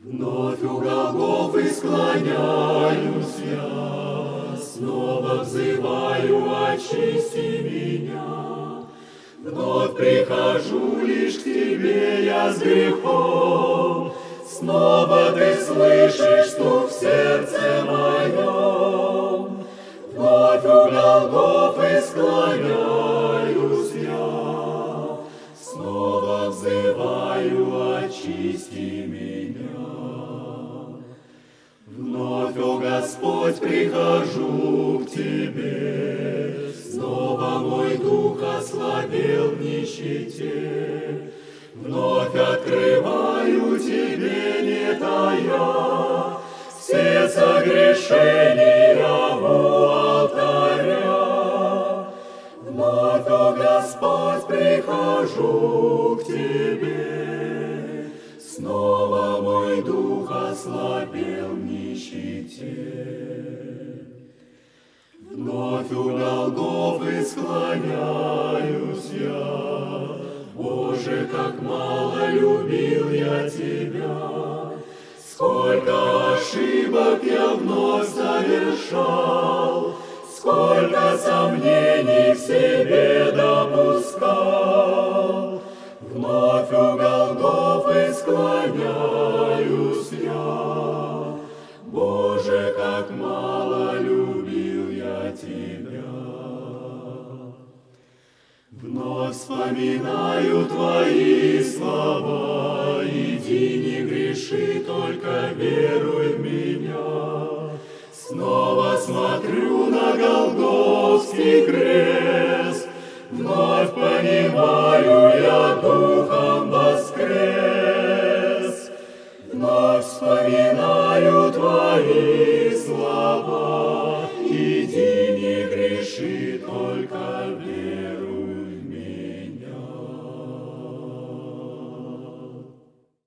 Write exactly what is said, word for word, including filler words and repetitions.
Вновь у Голгофы склоняюсь я, снова взываю, очисти меня. Вновь прихожу лишь к Тебе я с грехом, снова Ты слышишь стук в сердце моем. Вновь у Голгофы склоняюсь я, снова взываю, очисти меня. Вновь, о Господь, прихожу к Тебе, снова мой дух ослабел в нищете. Вновь открываю Тебе, не тая, все согрешения у алтаря. Вновь, о Господь, прихожу к Тебе, снова мой дух ослабел в нищете. Вновь у Голгофы склоняюсь я, Боже, как мало любил я Тебя. Сколько ошибок я вновь совершал, сколько сомнений в себе допускал. Вновь у Голгофы склоняюсь я, Боже, как мало любил я Тебя. Вновь вспоминаю Твои слова, иди, не греши, только веруй в меня. Снова смотрю на Голгофский крест, вновь понимаю я, духом воскрес. Вновь вспоминаю Твои слова, иди, не греши, только веруй.